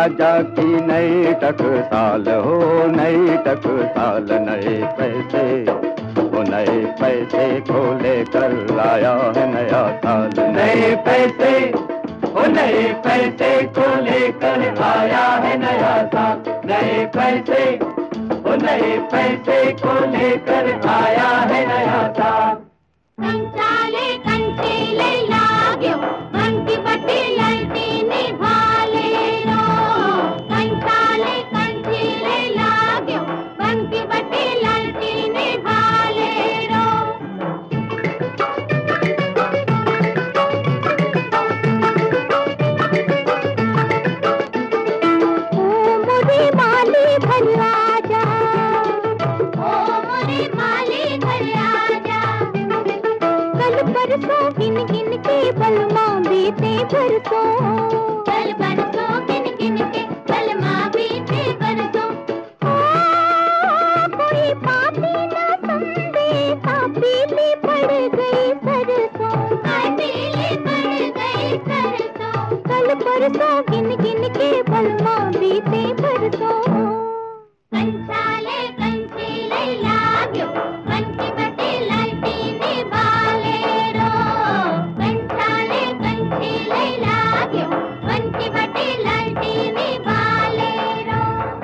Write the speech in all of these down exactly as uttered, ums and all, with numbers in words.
राजा की नई टकसाल हो, नई टकसाल नए पैसे, वो नए पैसे को लेकर आया है नया साल। नए पैसे, वो नए पैसे को लेकर आया है नया साल। नए पैसे, वो नए पैसे को लेकर आया है नया साल। कंचाले कंचीले लाग्यो, मंकी बटी ललटीनी भाले रो। कंचाले कंचीले लाग्यो, मंकी बटी ललटीनी भाले रो। ओ मुरी माली घर आजा, ओ मुरी माली घर आजा। कल परसों गिन गिन के बलमा बीते बरसों, कल परसों गिन गिन के बलमा बीते बरसों। कोई पापी न समझे, पीली पड़ गई सरसों, पीली पड़ गई सरसों। कल परसों गिन गिन के बलमा बीते बरसों। कंचाले कंचीले लाग्यो, मंकी बटी ललटीनी भाले रो। कंचाले कंचीले लाग्यो, मंकी बटी ललटीनी भाले रो।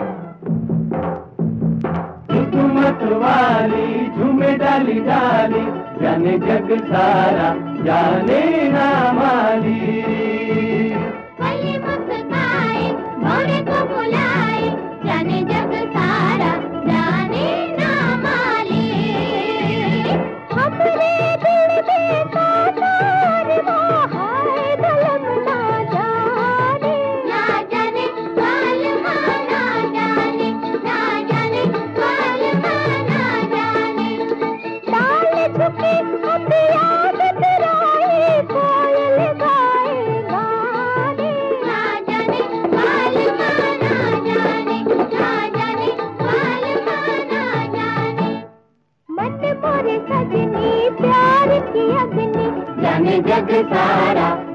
हुकूमत वाली झूमे डाली डाली, जाने जग सारा जाने ना माली। गली मुस्काए मोरे को बुलाए, जाने जग सारा जाने ना माली। हमरे दिल में काटार हाय दलम ना जाने, ना जाने कालमा ना जाने, ना जाने कालमा ना जाने। डाल झुके अब याद तेराए, कोयल गाए गाने। ना जाने कालमा ना जाने, ना जाने कालमा ना जाने। मन मोरे सजनी प्यार की अग्नि, जाने जग सारा